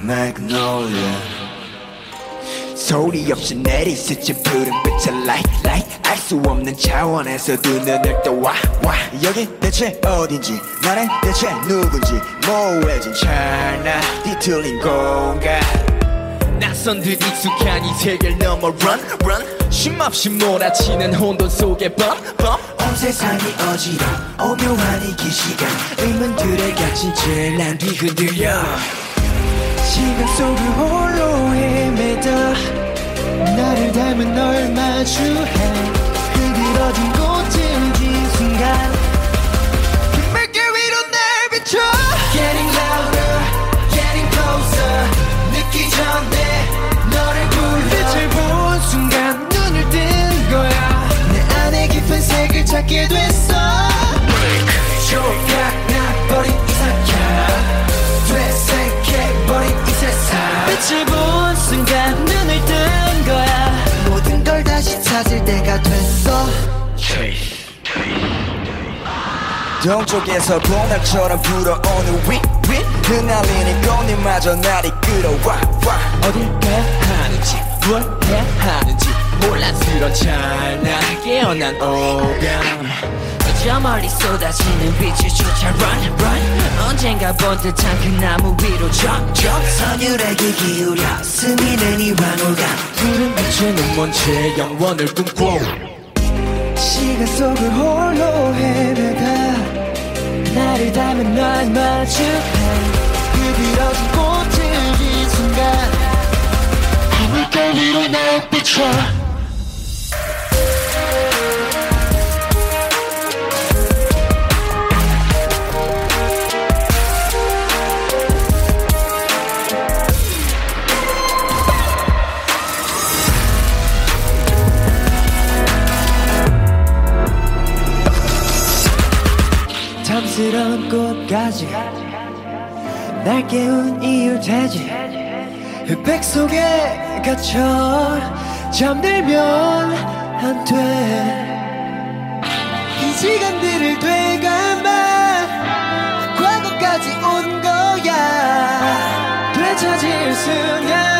Magnolia 소리 없이 내리스친 푸른 빛의 light 알 수 없는 차원에서 두 눈을 떠와 여기 대체 어딘지 나는 대체 누군지 모호해진 찰나 뒤틀린 공간 낯선 듯 익숙한 이 세계를 넘어 run 쉼없이 몰아치는 혼돈 속에 bump 온 세상이 어지러 오묘한 이 기시간 의문들에 갇힌 채 난 뒤흔들려 시간 속을 홀로 헤매다 나를 닮은 널 마주해 흐드러진 꽃을 진 순간 물결 위로 날 비춰 Getting louder, getting closer 늦기 전에 너를 불러 빛을 본 순간 눈을 뜬 거야 내 안에 깊은 색을 찾게 됐어 조각나버린 이상향 되새겨버린 이 세상 빛을 본 순간 눈을 뜬 거야 모든 걸 다시 찾을 때가 됐어 동쪽에서 봄날처럼 불어오는 윗 흩날리는 꽃잎마저 날 이끌어와 어딜 가야 하는지 뭘 해야 하는지 혼란스런 찰나 깨어난 오감 저 멀리 쏟아지는 빛을 쫓아 run 언젠가 본 듯한 그 나무 위로 jump 선율에 귀 기울여 스미는 이 황홀감 푸른 빛에는 먼채 영원을 꿈꿔 시간 속을 홀로 헤매다 나를 닮은 날 마주해 흐드러진 꽃을 진 순간 물결 위로 날 비춰 탐스러운 꽃까지 날 깨운 이유 되지 흑백 속에 갇혀 잠들면 안 돼 이 시간들을 되감아 과거까지 온 거야 되찾을 순간